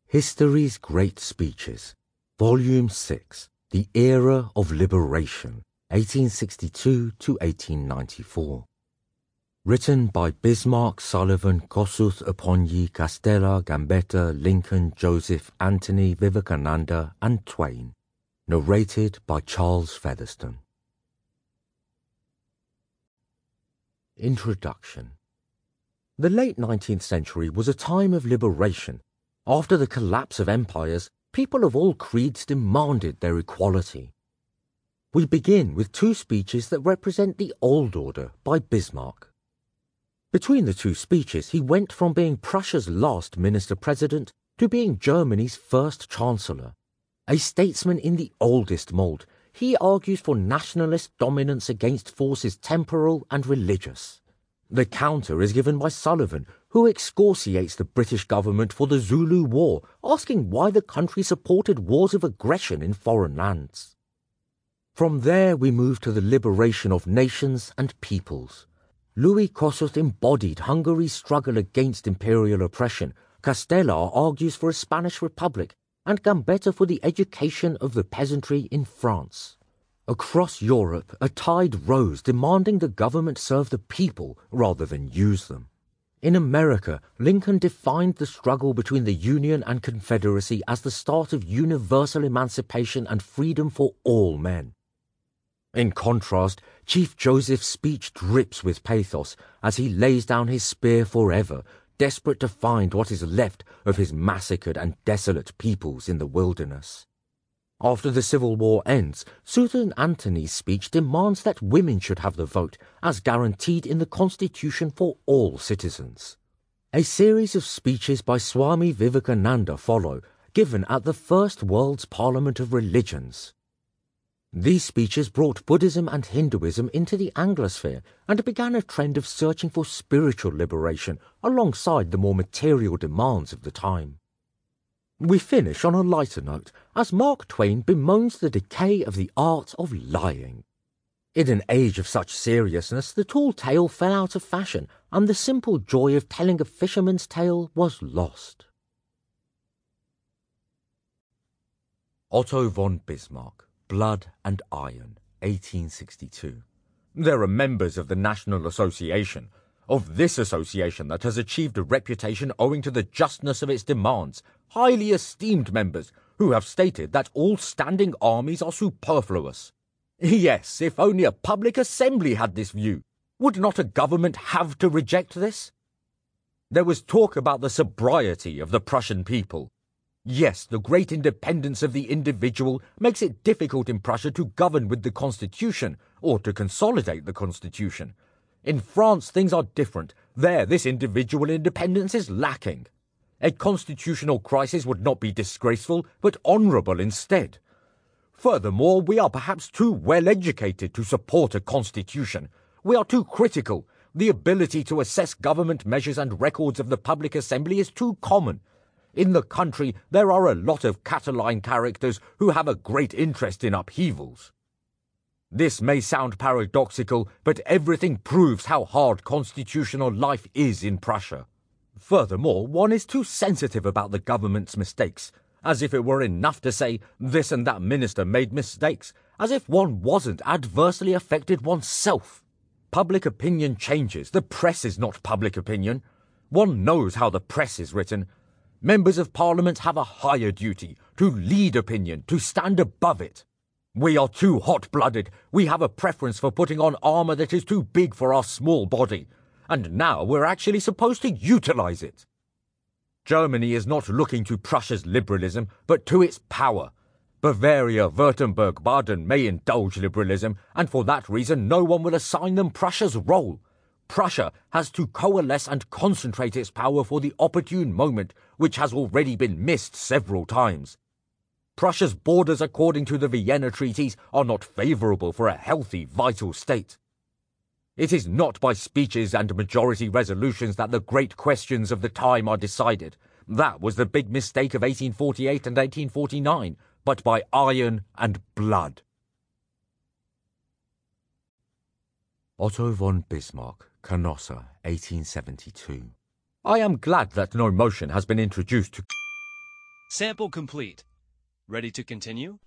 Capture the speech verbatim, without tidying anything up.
History's Great Speeches, Volume six, The Era of Liberation, eighteen sixty-two to eighteen ninety-four. Written by Bismarck, Sullivan, Kossuth, Eponyi, Castella, Gambetta, Lincoln, Joseph, Anthony, Vivekananda, and Twain. Narrated by Charles Featherstone. Introduction. The late nineteenth century was a time of liberation. After the collapse of empires, people of all creeds demanded their equality. We begin with two speeches that represent the old order by Bismarck. Between the two speeches, he went from being Prussia's last minister-president to being Germany's first chancellor. A statesman in the oldest mould, he argues for nationalist dominance against forces temporal and religious. The counter is given by Sullivan, who excoriates the British government for the Zulu War, asking why the country supported wars of aggression in foreign lands. From there we move to the liberation of nations and peoples. Louis Kossuth embodied Hungary's struggle against imperial oppression, Castella argues for a Spanish republic, and Gambetta for the education of the peasantry in France. Across Europe, a tide rose demanding the government serve the people rather than use them. In America, Lincoln defined the struggle between the Union and Confederacy as the start of universal emancipation and freedom for all men. In contrast, Chief Joseph's speech drips with pathos as he lays down his spear forever, desperate to find what is left of his massacred and desolate peoples in the wilderness. After the Civil War ends, Susan Anthony's speech demands that women should have the vote, as guaranteed in the Constitution for all citizens. A series of speeches by Swami Vivekananda follow, given at the First World's Parliament of Religions. These speeches brought Buddhism and Hinduism into the Anglosphere and began a trend of searching for spiritual liberation alongside the more material demands of the time. We finish on a lighter note, as Mark Twain bemoans the decay of the art of lying. In an age of such seriousness, the tall tale fell out of fashion, and the simple joy of telling a fisherman's tale was lost. Otto von Bismarck, Blood and Iron, eighteen sixty-two. There are members of the National Association, of this association that has achieved a reputation owing to the justness of its demands, highly esteemed members who have stated that all standing armies are superfluous. Yes, if only a public assembly had this view, would not a government have to reject this? There was talk about the sobriety of the Prussian people. Yes, the great independence of the individual makes it difficult in Prussia to govern with the constitution or to consolidate the constitution. In France, things are different. There, this individual independence is lacking. A constitutional crisis would not be disgraceful, but honourable instead. Furthermore, we are perhaps too well educated to support a constitution. We are too critical. The ability to assess government measures and records of the public assembly is too common. In the country, there are a lot of Catiline characters who have a great interest in upheavals. This may sound paradoxical, but everything proves how hard constitutional life is in Prussia. Furthermore, one is too sensitive about the government's mistakes, as if it were enough to say this and that minister made mistakes, as if one wasn't adversely affected oneself. Public opinion changes. The press is not public opinion. One knows how the press is written. Members of Parliament have a higher duty, to lead opinion, to stand above it. We are too hot-blooded. We have a preference for putting on armour that is too big for our small body. And now we're actually supposed to utilise it. Germany is not looking to Prussia's liberalism, but to its power. Bavaria, Württemberg, Baden may indulge liberalism, and for that reason no one will assign them Prussia's role. Prussia has to coalesce and concentrate its power for the opportune moment, which has already been missed several times. Prussia's borders, according to the Vienna treaties, are not favourable for a healthy, vital state. It is not by speeches and majority resolutions that the great questions of the time are decided. That was the big mistake of eighteen forty-eight and eighteen forty-nine, but by iron and blood. Otto von Bismarck, Canossa, eighteen seventy-two. I am glad that no motion has been introduced to Sample complete. Ready to continue?